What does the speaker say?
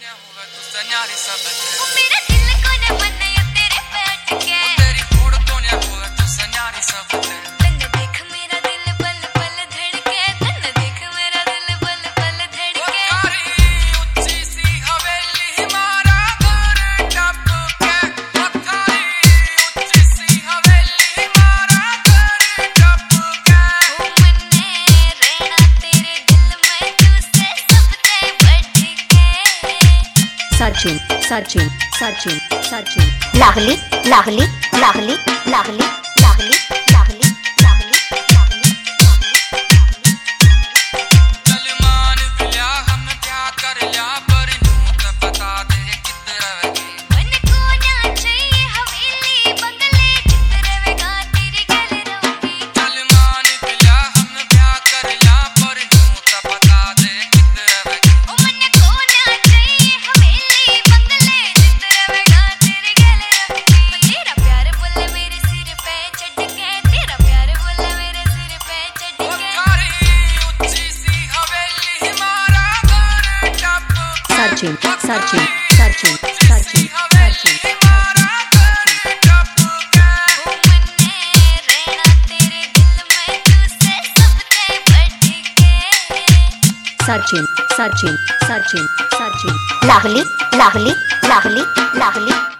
मेरा दिल कोने मन्ने तेरे पे अटके तेरी होड़ कोने हुआ तू सन्यारी सब तन्ने देख मेरा दिल पल पल धड़के तन्ने देख मेरा दिल पल पल धड़के ऊंची सी हवेली मारा घर टपके ऊंची सी हवेली मारा घर टपके मन्ने रहना तेरे दिल में तुझसे सबसे बढ़के Searching. Lahli. चल मान लिया हम क्या कर लिया पर यूं तो बता दे कित रवेगी मन को ना चाहिए हवेली बंगले जित रवेगा तेरी गल रहूंगी चल मान लिया हम क्या कर लिया पर यूं तो बता दे कित रवेगी मन को ना चाहिए हवेली बंगले जित रवेगा तेरी गल रहूंगी तेरा प्यार बोले मेरे सिर पे चढ़ के तेरा प्यार बोले मेरे सिर पे चढ़ के ऊंची सी हवेली मारा घर टपके Searching. हवेली मारा घर टपके मन्ने रहना तेरे दिल में तुझसे सबसे बढ़के Searching. Lahli.